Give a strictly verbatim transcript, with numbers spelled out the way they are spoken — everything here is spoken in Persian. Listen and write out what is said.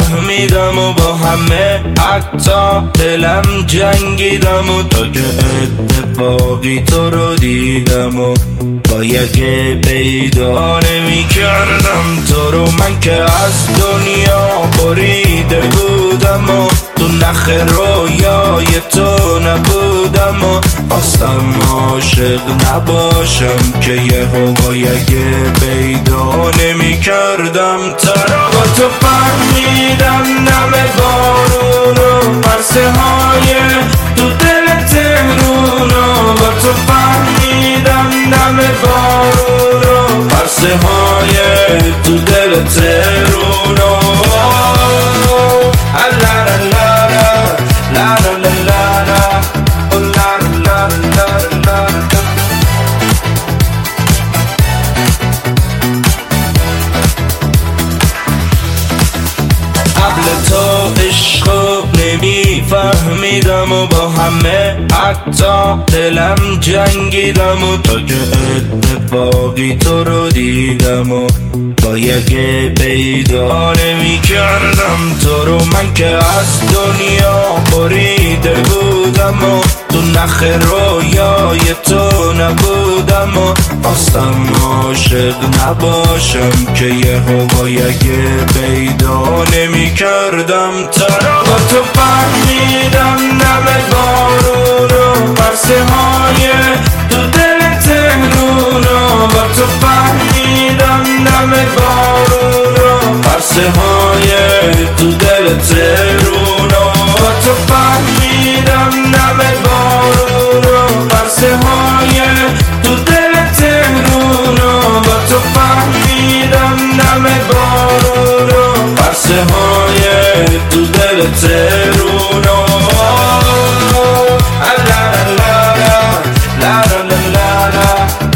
فهمیدم و با همه حتی دلم جنگیدم و تا که اتفاقی تو رو دیدم و با یکی پیدا نمی کردم تو رو. من که از دنیا بریده بودم و تو نخ رویای تو نبودم و خواستم عاشق نباشم که یه با یکی پیدا نمی کردم تو رو. با تو فهمیدم نم بارون و پرسه های تو دل تهرون و با تو فهمیدم نم بارون و پرسه های تو دل تهرون و تو عشقو نمی فهمیدم و با همه حتی دلم جنگیدم و تا که اتفاقی تو رو دیدم و با یکی پیدا نمی کردم تو رو. من که از دنیا بریده بودم و تو نخ رویای تو نبودم و خواستم عاشق نباشم که یه با یکی پیدا نمی کردم تو رو. با تو فهمیدم نم بارون و پرسه های تو دل تهرون و با تو فهمیدم نم بارون و پرسه های تو دل تهرون و با تو فهمیدم نم بارون و پرسه های تو دل تهرون و با تو فهمیدم نم بارون و پرسه های تو دل تهرون و لا لا لا لا لا لا لا